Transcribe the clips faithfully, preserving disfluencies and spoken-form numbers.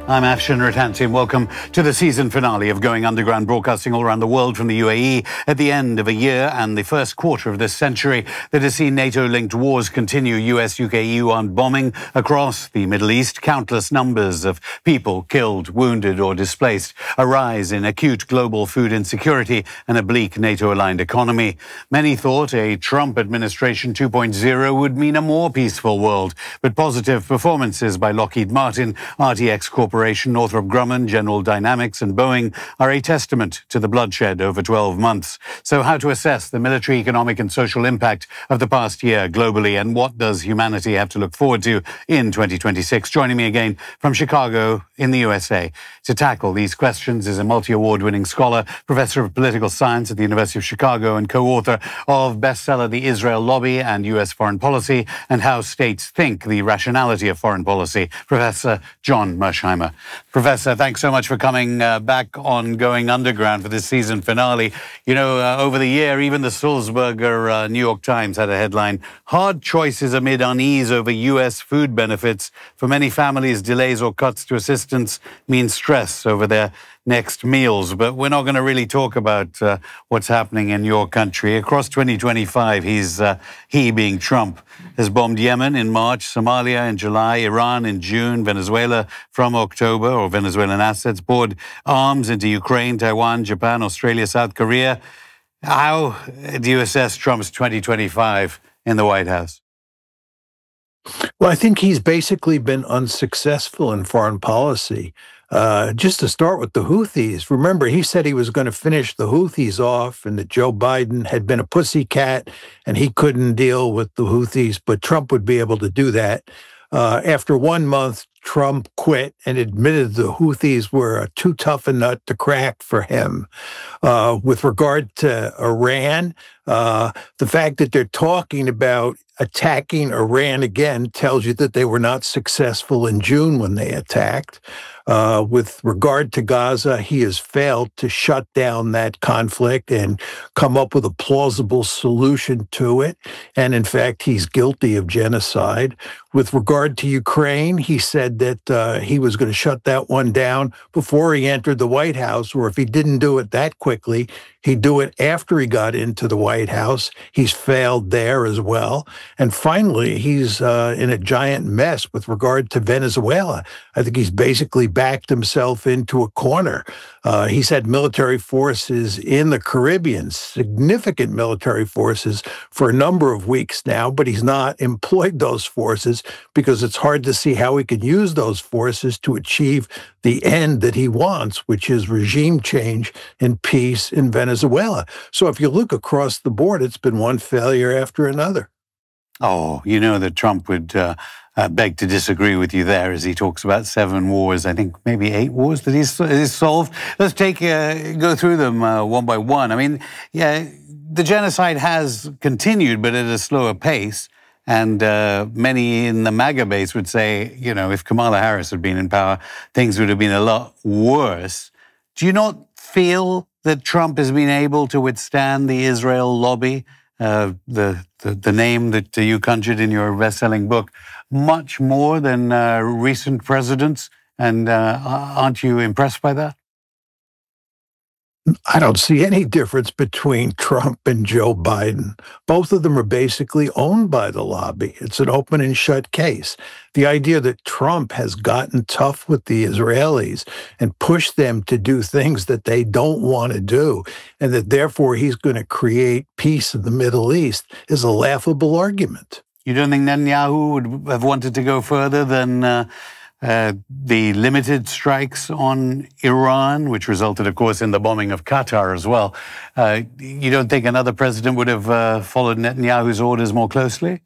I'm Afshin Rattansi, and welcome to the season finale of Going Underground, broadcasting all around the world from the U A E at the end of a year and the first quarter of this century that has seen NATO-linked wars continue, U S, U K, E U armed bombing across the Middle East, countless numbers of people killed, wounded or displaced, a rise in acute global food insecurity and a bleak NATO-aligned economy. Many thought a Trump administration two point oh would mean a more peaceful world, but positive performances by Lockheed Martin, R T X Corporation, Northrop Grumman, General Dynamics and Boeing are a testament to the bloodshed over twelve months. So how to assess the military, economic and social impact of the past year globally, and what does humanity have to look forward to in twenty twenty-six? Joining me again from Chicago in the U S A to tackle these questions is a multi-award-winning scholar, professor of political science at the University of Chicago and co-author of bestseller The Israel Lobby and U S Foreign Policy and How States Think, the Rationality of Foreign Policy, Professor John Mearsheimer. Professor, thanks so much for coming uh, back on Going Underground for this season finale. You know, uh, over the year, even the Sulzberger uh, New York Times had a headline, "Hard choices amid unease over U S food benefits. For many families, delays or cuts to assistance mean stress over their next meals." But we're not going to really talk about uh, what's happening in your country. Across twenty twenty-five, he's, uh, he being Trump, has bombed Yemen in March, Somalia in July, Iran in June, Venezuela from October, or Venezuelan assets, poured arms into Ukraine, Taiwan, Japan, Australia, South Korea. How do you assess Trump's twenty twenty-five in the White House? Well, I think he's basically been unsuccessful in foreign policy. Uh, just to start with the Houthis, remember, he said he was going to finish the Houthis off and that Joe Biden had been a pussycat and he couldn't deal with the Houthis, but Trump would be able to do that. Uh, after one month, Trump quit and admitted the Houthis were too tough a nut to crack for him. Uh, with regard to Iran, uh, the fact that they're talking about attacking Iran again tells you that they were not successful in June when they attacked. Uh, with regard to Gaza, he has failed to shut down that conflict and come up with a plausible solution to it. And in fact, he's guilty of genocide. With regard to Ukraine, he said that uh, he was going to shut that one down before he entered the White House, or if he didn't do it that quickly, he'd do it after he got into the White House. He's failed there as well. And finally, he's uh, in a giant mess with regard to Venezuela. I think he's basically backed himself into a corner. Uh, he's had military forces in the Caribbean, significant military forces for a number of weeks now, but he's not employed those forces because it's hard to see how he could use those forces to achieve the end that he wants, which is regime change and peace in Venezuela. So if you look across the board, it's been one failure after another. Oh, you know that Trump would uh, uh, beg to disagree with you there as he talks about seven wars, I think maybe eight wars that he's, he's solved. Let's take uh, go through them uh, one by one. I mean, yeah, the genocide has continued, but at a slower pace. And uh, many in the MAGA base would say, you know, if Kamala Harris had been in power, things would have been a lot worse. Do you not feel that Trump has been able to withstand the Israel lobby, uh, the, the the name that you conjured in your best-selling book, much more than uh, recent presidents? And uh, aren't you impressed by that? I don't see any difference between Trump and Joe Biden. Both of them are basically owned by the lobby. It's an open and shut case. The idea that Trump has gotten tough with the Israelis and pushed them to do things that they don't want to do, and that therefore he's going to create peace in the Middle East, is a laughable argument. You don't think Netanyahu would have wanted to go further than uh, Uh, the limited strikes on Iran, which resulted, of course, in the bombing of Qatar as well? Uh, you don't think another president would have uh, followed Netanyahu's orders more closely?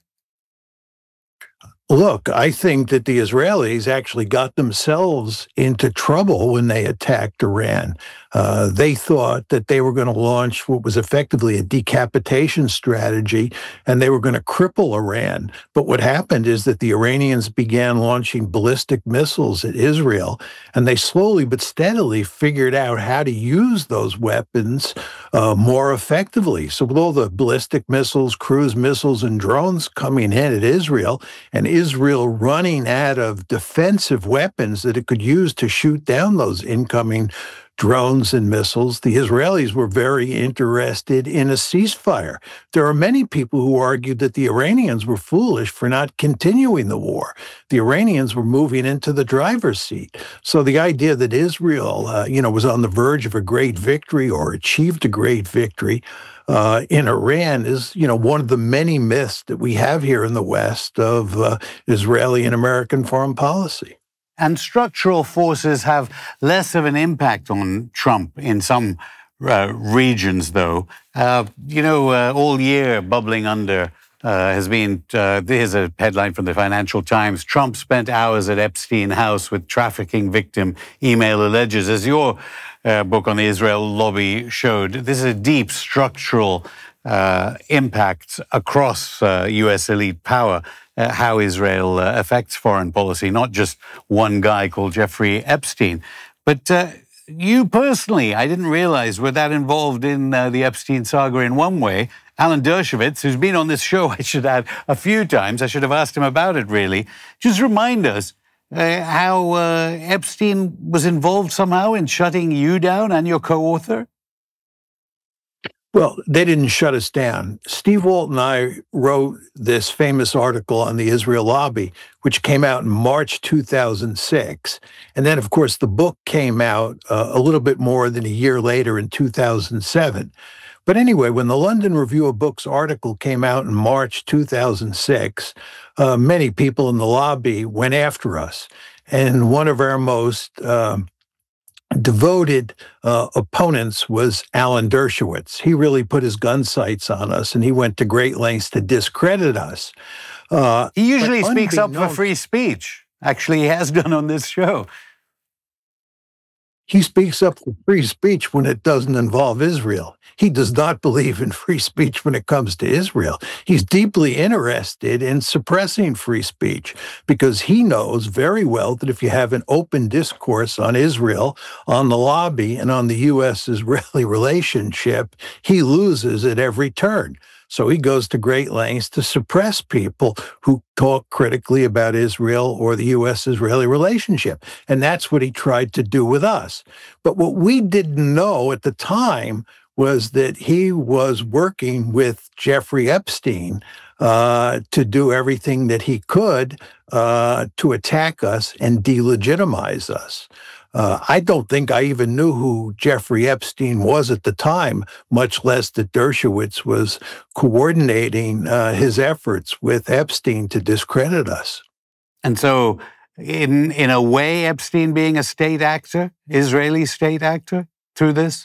Look, I think that the Israelis actually got themselves into trouble when they attacked Iran. Uh, they thought that they were going to launch what was effectively a decapitation strategy, and they were going to cripple Iran. But what happened is that the Iranians began launching ballistic missiles at Israel, and they slowly but steadily figured out how to use those weapons uh, more effectively. So with all the ballistic missiles, cruise missiles, and drones coming in at Israel, and Israel running out of defensive weapons that it could use to shoot down those incoming drones and missiles, the Israelis were very interested in a ceasefire. There are many people who argued that the Iranians were foolish for not continuing the war. The Iranians were moving into the driver's seat. So the idea that Israel, uh, you know, was on the verge of a great victory or achieved a great victory uh, in Iran is, you know, one of the many myths that we have here in the West of uh, Israeli and American foreign policy. And structural forces have less of an impact on Trump in some uh, regions, though. Uh, you know, uh, all year bubbling under uh, has been, uh, here's a headline from the Financial Times, Trump spent hours at Epstein House with trafficking victim, email alleges. As your uh, book on the Israel lobby showed, this is a deep structural uh, impact across uh, U S elite power. Uh, how Israel uh, affects foreign policy, not just one guy called Jeffrey Epstein. But uh, you personally, I didn't realize, were that involved in uh, the Epstein saga in one way. Alan Dershowitz, who's been on this show, I should add, a few times, I should have asked him about it, really. Just remind us uh, how uh, Epstein was involved somehow in shutting you down and your co-author? Well, they didn't shut us down. Steve Walt and I wrote this famous article on the Israel lobby, which came out in March two thousand six. And then, of course, the book came out uh, a little bit more than a year later in two thousand seven. But anyway, when the London Review of Books article came out in March two thousand six, uh, many people in the lobby went after us. And one of our most um, devoted uh, opponents was Alan Dershowitz. He really put his gun sights on us, and he went to great lengths to discredit us. Uh, he usually speaks up for free speech. Actually, he has done on this show. He speaks up for free speech when it doesn't involve Israel. He does not believe in free speech when it comes to Israel. He's deeply interested in suppressing free speech because he knows very well that if you have an open discourse on Israel, on the lobby, and on the U S-Israeli relationship, he loses at every turn. So he goes to great lengths to suppress people who talk critically about Israel or the U S-Israeli relationship. And that's what he tried to do with us. But what we didn't know at the time was that he was working with Jeffrey Epstein uh, to do everything that he could uh, to attack us and delegitimize us. Uh, I don't think I even knew who Jeffrey Epstein was at the time, much less that Dershowitz was coordinating uh, his efforts with Epstein to discredit us. And so, in in a way, Epstein being a state actor, Israeli state actor, through this?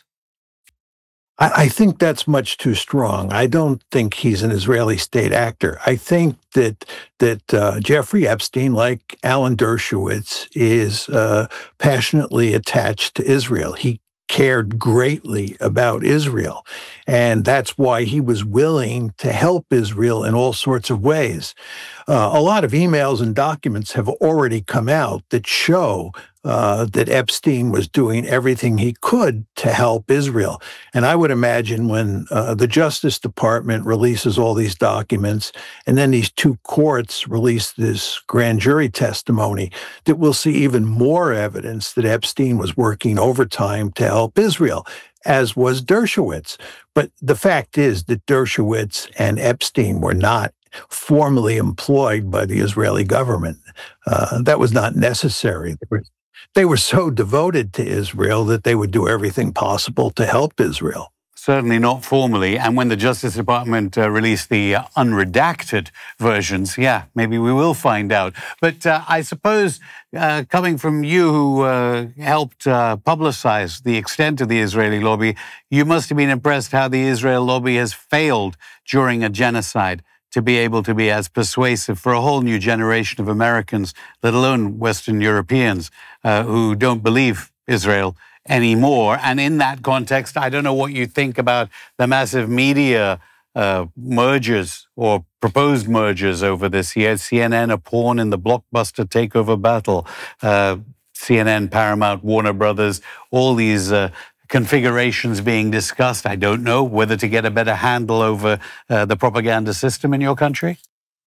I, I think that's much too strong. I don't think he's an Israeli state actor. I think that that uh, Jeffrey Epstein, like Alan Dershowitz, is uh, passionately attached to Israel. He cared greatly about Israel, and that's why he was willing to help Israel in all sorts of ways. Uh, a lot of emails and documents have already come out that show uh, that Epstein was doing everything he could to help Israel. And I would imagine when uh, the Justice Department releases all these documents, and then these two courts release this grand jury testimony, that we'll see even more evidence that Epstein was working overtime to help Israel, as was Dershowitz. But the fact is that Dershowitz and Epstein were not formally employed by the Israeli government. Uh, that was not necessary. They were, they were so devoted to Israel that they would do everything possible to help Israel. Certainly not formally. And when the Justice Department uh, released the uh, unredacted versions, yeah, maybe we will find out. But uh, I suppose uh, coming from you who uh, helped uh, publicize the extent of the Israeli lobby, you must have been impressed how the Israel lobby has failed during a genocide to be able to be as persuasive for a whole new generation of Americans, let alone Western Europeans, uh, who don't believe Israel anymore. And in that context, I don't know what you think about the massive media uh, mergers or proposed mergers over this year. C N N a pawn in the blockbuster takeover battle. Uh, C N N, Paramount, Warner Brothers, all these uh, configurations being discussed? I don't know, whether to get a better handle over uh, the propaganda system in your country?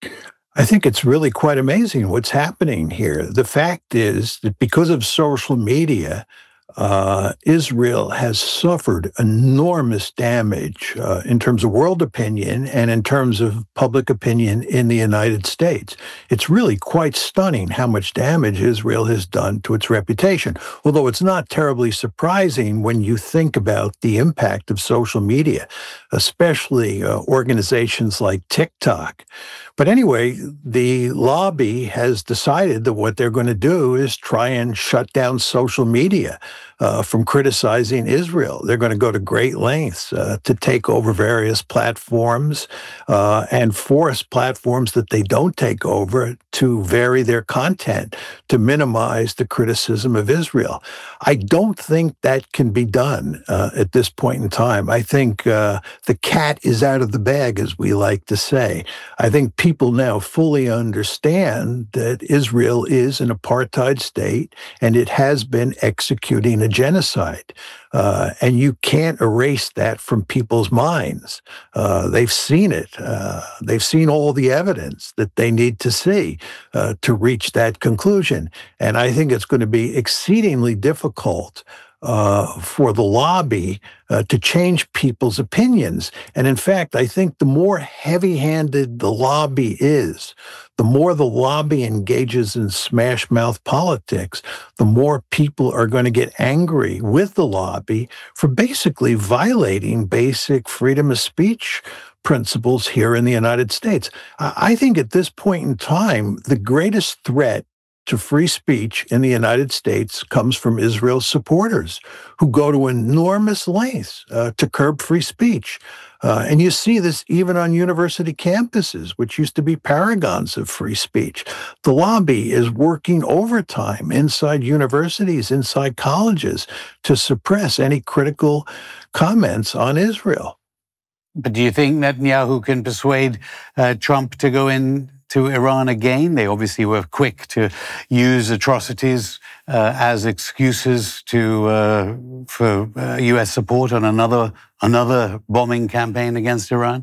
I think it's really quite amazing what's happening here. The fact is that because of social media, uh, Israel has suffered enormous damage uh, in terms of world opinion and in terms of public opinion in the United States. It's really quite stunning how much damage Israel has done to its reputation, although it's not terribly surprising when you think about the impact of social media, especially uh, organizations like TikTok. But anyway, the lobby has decided that what they're going to do is try and shut down social media uh, from criticizing Israel. They're going to go to great lengths uh, to take over various platforms uh, and force platforms that they don't take over to vary their content to minimize the criticism of Israel. I don't think that can be done uh, at this point in time. I think uh, the cat is out of the bag, as we like to say. I think people now fully understand that Israel is an apartheid state and it has been executing a genocide. Uh, and you can't erase that from people's minds. Uh, they've seen it. Uh, they've seen all the evidence that they need to see uh, to reach that conclusion. And I think it's going to be exceedingly difficult uh, for the lobby uh, to change people's opinions. And in fact, I think the more heavy-handed the lobby is, the more the lobby engages in smash-mouth politics, the more people are going to get angry with the lobby for basically violating basic freedom of speech principles here in the United States. I think at this point in time, the greatest threat to free speech in the United States comes from Israel's supporters, who go to enormous lengths uh, to curb free speech. Uh, and you see this even on university campuses, which used to be paragons of free speech. The lobby is working overtime inside universities, inside colleges, to suppress any critical comments on Israel. But do you think Netanyahu can persuade uh, Trump to go in to Iran again? They obviously were quick to use atrocities uh, as excuses to uh, for uh, U S support on another another bombing campaign against Iran.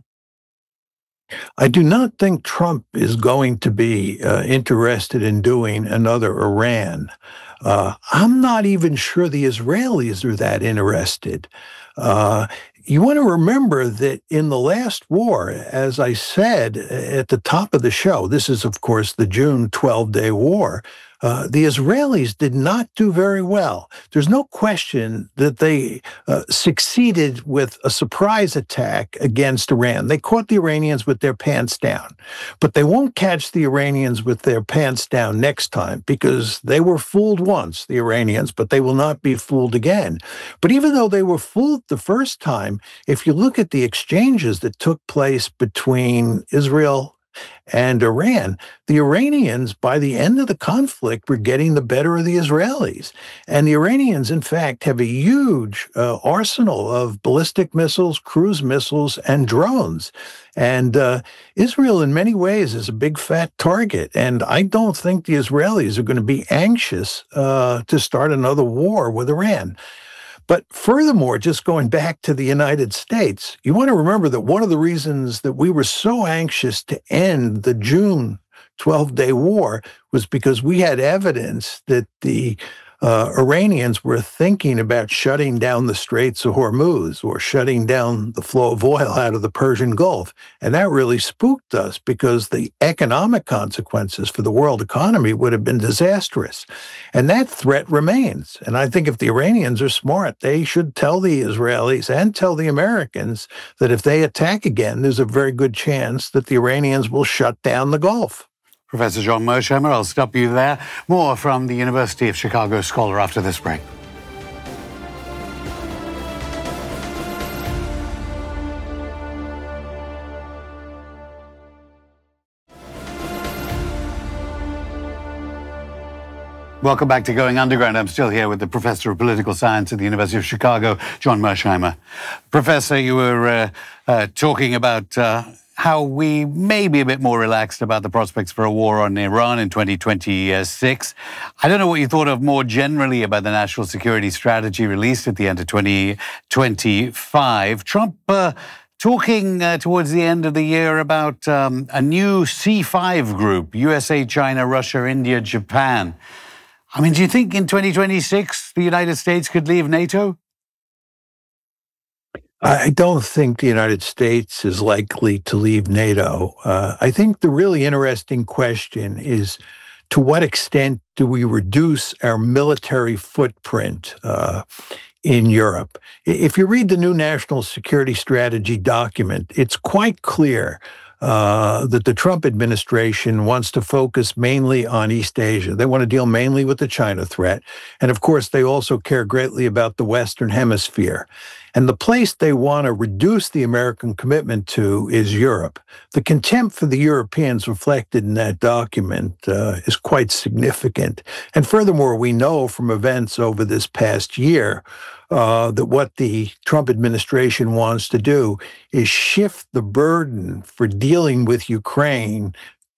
I do not think Trump is going to be uh, interested in doing another Iran. Uh, I'm not even sure the Israelis are that interested. Uh, You want to remember that in the last war, as I said at the top of the show, this is, of course, the June twelve-day war, uh, the Israelis did not do very well. There's no question that they uh, succeeded with a surprise attack against Iran. They caught the Iranians with their pants down, but they won't catch the Iranians with their pants down next time because they were fooled once, the Iranians, but they will not be fooled again. But even though they were fooled the first time, if you look at the exchanges that took place between Israel and Iran, the Iranians, by the end of the conflict, were getting the better of the Israelis. And the Iranians, in fact, have a huge uh, arsenal of ballistic missiles, cruise missiles, and drones. And uh, Israel, in many ways, is a big, fat target. And I don't think the Israelis are going to be anxious uh, to start another war with Iran. But furthermore, just going back to the United States, you want to remember that one of the reasons that we were so anxious to end the June twelve-day war was because we had evidence that the uh, Iranians were thinking about shutting down the Straits of Hormuz or shutting down the flow of oil out of the Persian Gulf. And that really spooked us because the economic consequences for the world economy would have been disastrous. And that threat remains. And I think if the Iranians are smart, they should tell the Israelis and tell the Americans that if they attack again, there's a very good chance that the Iranians will shut down the Gulf. Professor John Mearsheimer, I'll stop you there. More from the University of Chicago scholar after this break. Welcome back to Going Underground. I'm still here with the Professor of Political Science at the University of Chicago, John Mearsheimer. Professor, you were uh, uh, talking about uh, how we may be a bit more relaxed about the prospects for a war on Iran in twenty twenty-six. I don't know what you thought of more generally about the national security strategy released at the end of twenty twenty-five. Trump uh, talking uh, towards the end of the year about um, a new C five group, U S A, China, Russia, India, Japan. I mean, do you think in twenty twenty-six the United States could leave NATO? I don't think the United States is likely to leave NATO. Uh, I think the really interesting question is, to what extent do we reduce our military footprint uh, in Europe? If you read the new national security strategy document, it's quite clear uh, that the Trump administration wants to focus mainly on East Asia. They want to deal mainly with the China threat. And of course, they also care greatly about the Western Hemisphere. And the place they want to reduce the American commitment to is Europe. The contempt for the Europeans reflected in that document uh, is quite significant. And furthermore, we know from events over this past year uh, that what the Trump administration wants to do is shift the burden for dealing with Ukraine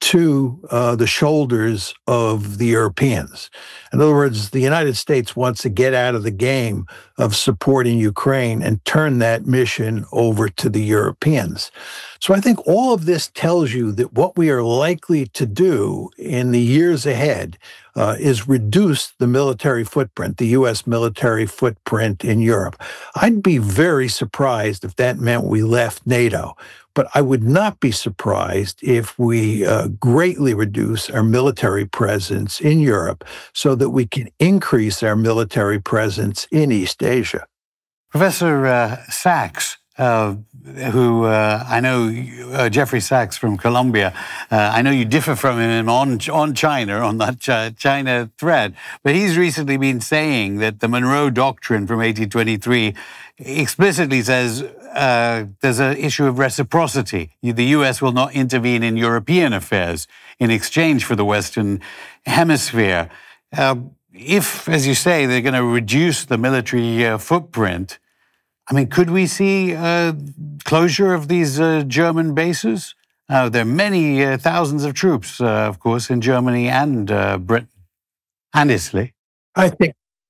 to uh, the shoulders of the Europeans. In other words, the United States wants to get out of the game of supporting Ukraine and turn that mission over to the Europeans. So I think all of this tells you that what we are likely to do in the years ahead uh, is reduce the military footprint, the U S military footprint in Europe. I'd be very surprised if that meant we left NATO. But I would not be surprised if we uh, greatly reduce our military presence in Europe so that we can increase our military presence in East Asia. Professor uh, Sachs, uh, who uh, I know, uh, Jeffrey Sachs from Columbia, uh, I know you differ from him on, on China, on that ch- China threat, but he's recently been saying that the Monroe Doctrine from eighteen twenty-three explicitly says uh, there's an issue of reciprocity. The U S will not intervene in European affairs in exchange for the Western Hemisphere. Uh, if, as you say, they're going to reduce the military uh, footprint, I mean, could we see uh, closure of these uh, German bases? Uh, there are many uh, thousands of troops, uh, of course, in Germany and uh, Britain and Italy. I think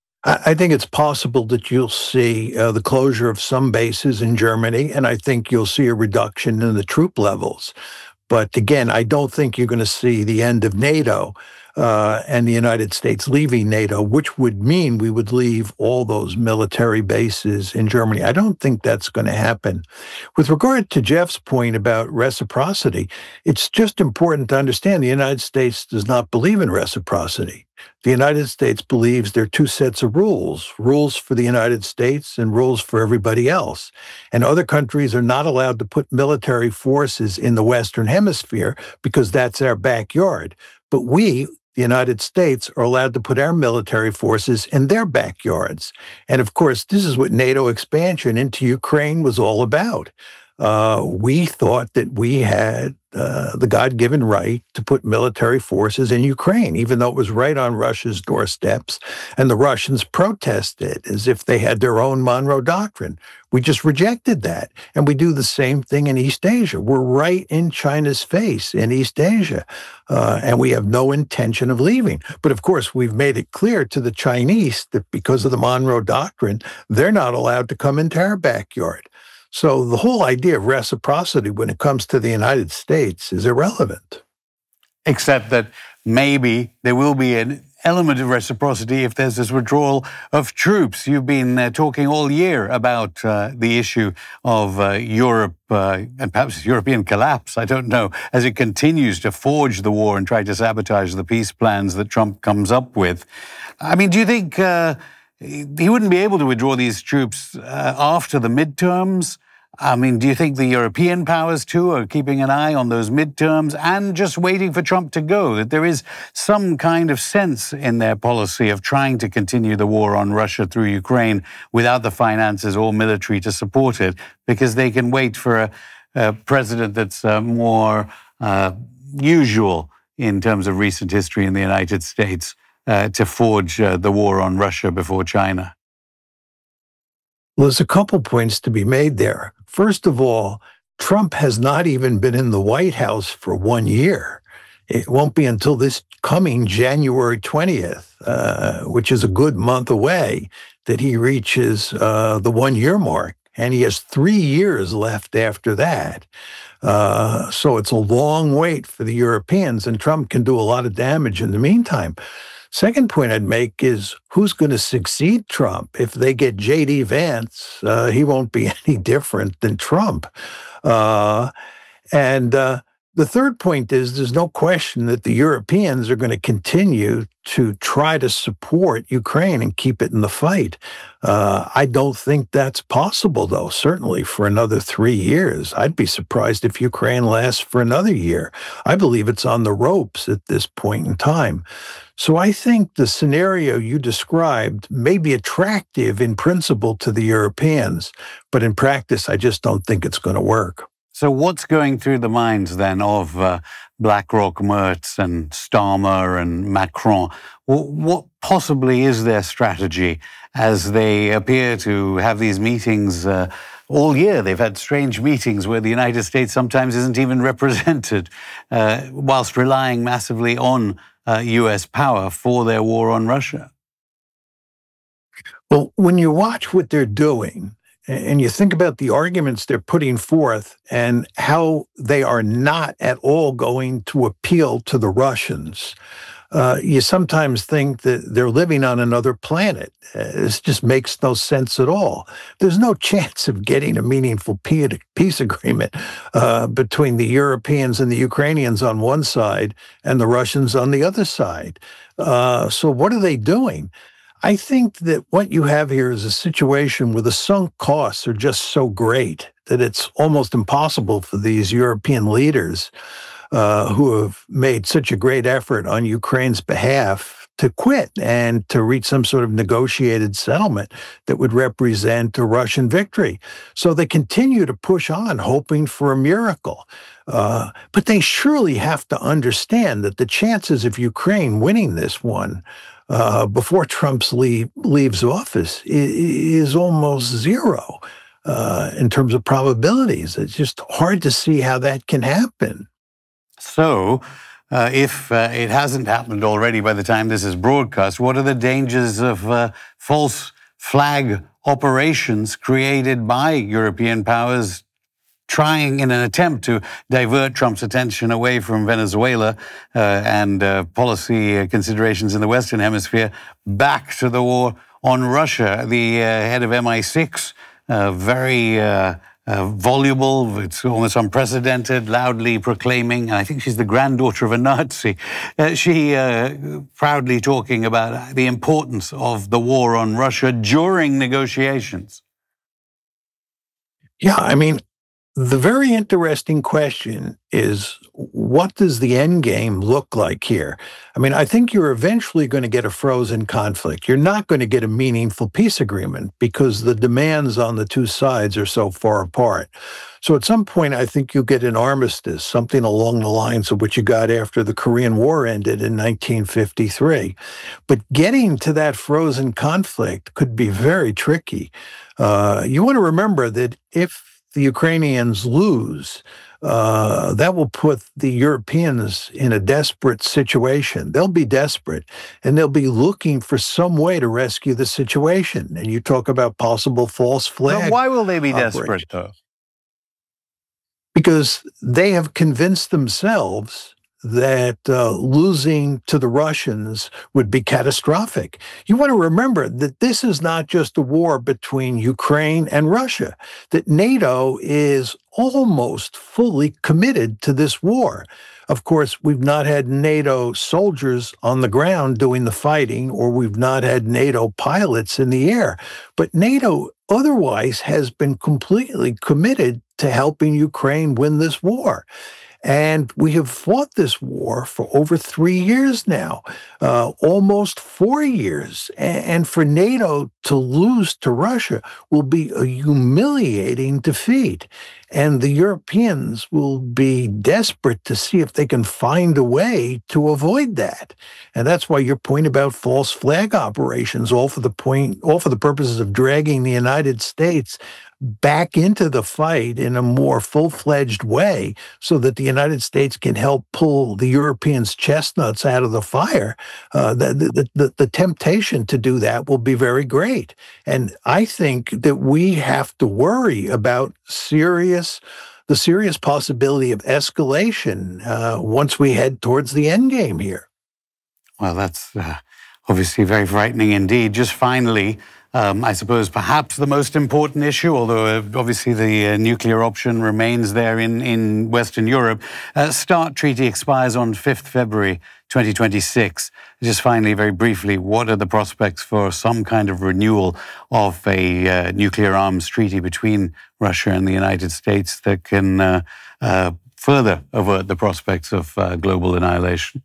I think it's possible that you'll see uh, the closure of some bases in Germany, and I think you'll see a reduction in the troop levels. But again, I don't think you're going to see the end of NATO uh, and the United States leaving NATO, which would mean we would leave all those military bases in Germany. I don't think that's going to happen. With regard to Jeff's point about reciprocity, it's just important to understand the United States does not believe in reciprocity. The United States believes there are two sets of rules, rules for the United States and rules for everybody else. And other countries are not allowed to put military forces in the Western Hemisphere because that's our backyard. But we, the United States, are allowed to put our military forces in their backyards. And of course, this is what NATO expansion into Ukraine was all about. Uh, we thought that we had uh, the God-given right to put military forces in Ukraine, even though it was right on Russia's doorsteps, and the Russians protested as if they had their own Monroe Doctrine. We just rejected that, and we do the same thing in East Asia. We're right in China's face in East Asia, uh, and we have no intention of leaving. But of course, we've made it clear to the Chinese that because of the Monroe Doctrine, they're not allowed to come into our backyard. So the whole idea of reciprocity when it comes to the United States is irrelevant. Except that maybe there will be an element of reciprocity if there's this withdrawal of troops. You've been uh, talking all year about uh, the issue of uh, Europe uh, and perhaps European collapse, I don't know, as it continues to forge the war and try to sabotage the peace plans that Trump comes up with. I mean, do you think uh, he wouldn't be able to withdraw these troops uh, after the midterms? I mean, do you think the European powers, too, are keeping an eye on those midterms and just waiting for Trump to go? That there is some kind of sense in their policy of trying to continue the war on Russia through Ukraine without the finances or military to support it, because they can wait for a, a president that's uh, more uh, usual in terms of recent history in the United States uh, to forge uh, the war on Russia before China? Well, there's a couple points to be made there. First of all, Trump has not even been in the White House for one year. It won't be until this coming January twentieth, uh, which is a good month away, that he reaches uh, the one-year mark. And he has three years left after that. Uh, so it's a long wait for the Europeans, and Trump can do a lot of damage in the meantime. Second point I'd make is who's going to succeed Trump? If they get J D. Vance, uh, he won't be any different than Trump. Uh, and uh, the third point is there's no question that the Europeans are going to continue to try to support Ukraine and keep it in the fight. Uh, I don't think that's possible, though, certainly for another three years. I'd be surprised if Ukraine lasts for another year. I believe it's on the ropes at this point in time. So I think the scenario you described may be attractive in principle to the Europeans, but in practice, I just don't think it's going to work. So what's going through the minds then of uh, BlackRock, Merz and Starmer and Macron? What, what possibly is their strategy as they appear to have these meetings uh, all year? They've had strange meetings where the United States sometimes isn't even represented, uh, whilst relying massively on uh, U S power for their war on Russia. Well, when you watch what they're doing, and you think about the arguments they're putting forth and how they are not at all going to appeal to the Russians, uh, you sometimes think that they're living on another planet. Uh, this just makes no sense at all. There's no chance of getting a meaningful peace agreement uh, between the Europeans and the Ukrainians on one side and the Russians on the other side. Uh, so what are they doing? I think that what you have here is a situation where the sunk costs are just so great that it's almost impossible for these European leaders uh, who have made such a great effort on Ukraine's behalf to quit and to reach some sort of negotiated settlement that would represent a Russian victory. So they continue to push on, hoping for a miracle. Uh, but they surely have to understand that the chances of Ukraine winning this one Uh, before Trump's leave, leaves office is, is almost zero uh, in terms of probabilities. It's just hard to see how that can happen. So, uh, if uh, it hasn't happened already by the time this is broadcast, what are the dangers of uh, false flag operations created by European powers trying in an attempt to divert Trump's attention away from Venezuela uh, and uh, policy considerations in the Western Hemisphere back to the war on Russia? The uh, head of M I six, uh, very uh, uh, voluble, it's almost unprecedented, loudly proclaiming, and I think she's the granddaughter of a Nazi, uh, she uh, proudly talking about the importance of the war on Russia during negotiations. Yeah, I mean, the very interesting question is, what does the end game look like here? I mean, I think you're eventually going to get a frozen conflict. You're not going to get a meaningful peace agreement because the demands on the two sides are so far apart. So at some point, I think you get an armistice, something along the lines of what you got after the Korean War ended in nineteen fifty-three. But getting to that frozen conflict could be very tricky. Uh, you want to remember that if the Ukrainians lose, uh, that will put the Europeans in a desperate situation. They'll be desperate, and they'll be looking for some way to rescue the situation. And you talk about possible false flag. But why will they be desperate, though? Because they have convinced themselves that uh, losing to the Russians would be catastrophic. You want to remember that this is not just a war between Ukraine and Russia, that NATO is almost fully committed to this war. Of course, we've not had NATO soldiers on the ground doing the fighting, or we've not had NATO pilots in the air. But NATO otherwise has been completely committed to helping Ukraine win this war. And we have fought this war for over three years now, uh, almost four years. And for NATO to lose to Russia will be a humiliating defeat. And the Europeans will be desperate to see if they can find a way to avoid that. And that's why your point about false flag operations, all for the point, all for the purposes of dragging the United States back into the fight in a more full-fledged way so that the United States can help pull the Europeans' chestnuts out of the fire, uh, the, the, the, the temptation to do that will be very great. And I think that we have to worry about serious the serious possibility of escalation uh, once we head towards the end game here. Well, that's uh, obviously very frightening indeed. Just finally, um, I suppose perhaps the most important issue, although uh, obviously the uh, nuclear option remains there in, in Western Europe, uh, START treaty expires on fifth of February twenty twenty-six. Just finally, very briefly, what are the prospects for some kind of renewal of a uh, nuclear arms treaty between Russia and the United States that can uh, uh, further avert the prospects of uh, global annihilation?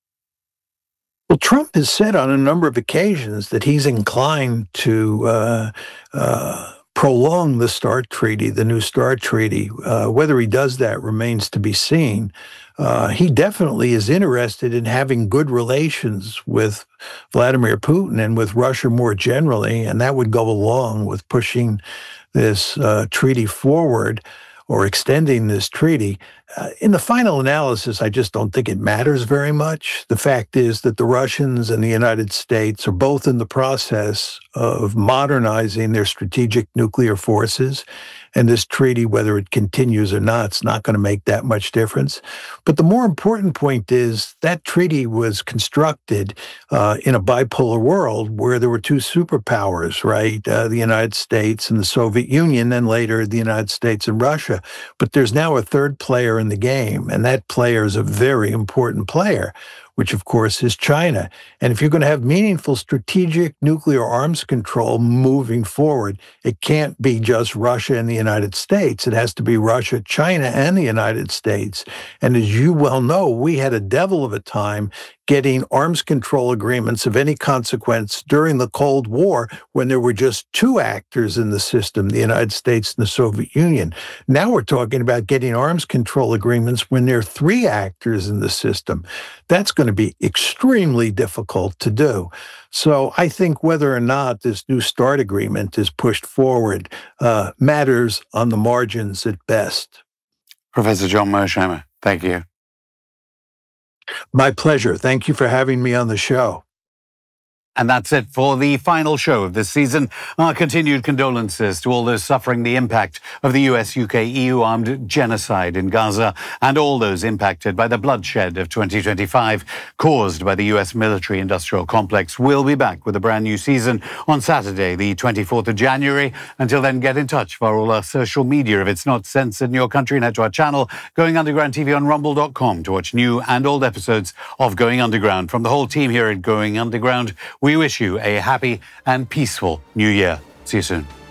Well, Trump has said on a number of occasions that he's inclined to uh, uh, prolong the START treaty, the new START treaty. Uh, whether he does that remains to be seen. Uh, he definitely is interested in having good relations with Vladimir Putin and with Russia more generally, and that would go along with pushing this uh, treaty forward or extending this treaty. Uh, in the final analysis, I just don't think it matters very much. The fact is that the Russians and the United States are both in the process of modernizing their strategic nuclear forces. And this treaty, whether it continues or not, it's not going to make that much difference. But the more important point is that treaty was constructed uh, in a bipolar world where there were two superpowers, right? Uh, the United States and the Soviet Union, and later the United States and Russia. But there's now a third player in the game, and that player is a very important player, which of course is China. And if you're going to have meaningful strategic nuclear arms control moving forward, it can't be just Russia and the United States. It has to be Russia, China, and the United States. And as you well know, we had a devil of a time getting arms control agreements of any consequence during the Cold War when there were just two actors in the system, the United States and the Soviet Union. Now we're talking about getting arms control agreements when there are three actors in the system. That's going to be extremely difficult to do. So I think whether or not this new START agreement is pushed forward uh, matters on the margins at best. Professor John Mearsheimer, thank you. My pleasure. Thank you for having me on the show. And that's it for the final show of this season. Our continued condolences to all those suffering the impact of the U S U K E U armed genocide in Gaza and all those impacted by the bloodshed of twenty twenty-five caused by the U S military-industrial complex. We'll be back with a brand new season on Saturday, the twenty-fourth of January. Until then, get in touch via all our social media. If it's not censored in your country, head to our channel, Going Underground T V on rumble dot com, to watch new and old episodes of Going Underground. From the whole team here at Going Underground, we wish you a happy and peaceful new year. See you soon.